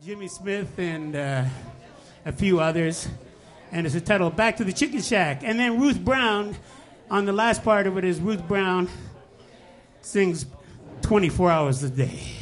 Jimmy Smith and a few others. And it's entitled Back to the Chicken Shack. And then Ruth Brown, on the last part of it is Ruth Brown sings 24 hours a day.